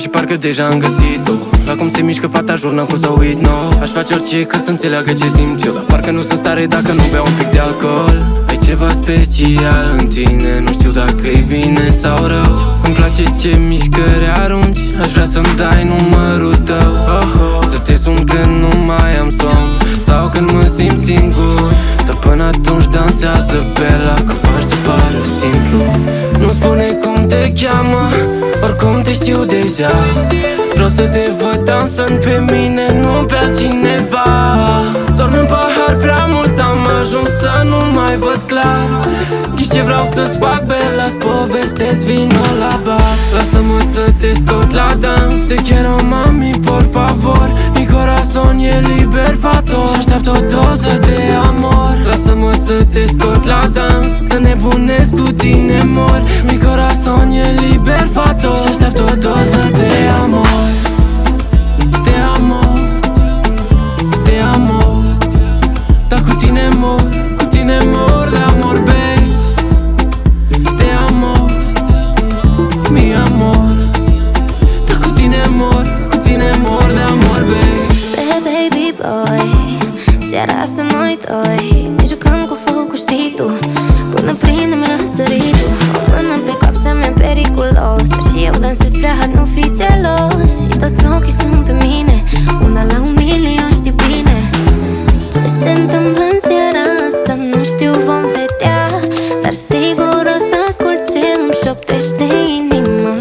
și parcă deja am găsit-o. Acum se mișcă fata, jurnă cu să uit, no. Aș face orice ca să înțeleagă ce simt eu, dar parcă nu sunt stare dacă nu beau un pic de alcool. Ai ceva special în tine, nu știu dacă e bine sau rău. Îmi place ce mișcări arunci, aș vrea să-mi dai numărul tău. Să te sun când nu mai am somn sau când mă simt singur, dar până atunci dansează Bella, că faci să pară simplu. Nu spune cum te cheamă, oricum te știu deja. Vreau să te văd dansând pe mine, nu pe altcineva. Dorm în pahar prea mult, am ajuns să nu mai văd clar. Știi ce vreau să-ți fac, Bella-ți povestesc, vino la bar. Lasă-mă să te scot la dans, te quiero mami, por favor. Mi corazón e liber, fato, și așteaptă o doză de amor. Lasă-mă să te scot la dans, că nebunesc cu tine mor. Mi corazón e liber, fato, și așteaptă o doză de amor. Te amo, te amo, dar cu tine mor, cu tine mor de amor, babe. Te amo, mi amor, dar cu tine mor de amor, babe. Baby boy, seara asta noi doi ne jucăm cu focul, știi tu, până prindem răsăritul. O mână pe cap să-mi periculos, dar și eu dansez prea hard, nu fi gelos. Și toți ochii sunt pe mine, una la 1.000.000, știi bine. Ce se întâmplă în seara asta, nu știu, vom vedea, dar sigur o să ascult ce îmi șoptește inima.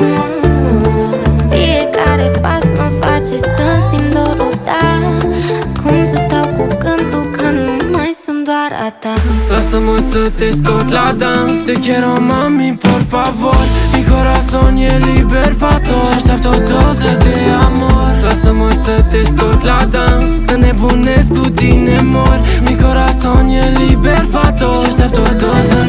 Fiecare pas mă face să simt dorul, da. Cum să stau cu cântul că nu mai sunt doar a ta. Lasă-mă să te scot la dans, te quiero mami, por favor. Mi corazón e liber, fato, și așteaptă o doză de amor. Lasă-mă să te scot la dans, că nebunesc cu tine mor. Mi corazón e liber, fato, și așteaptă o doză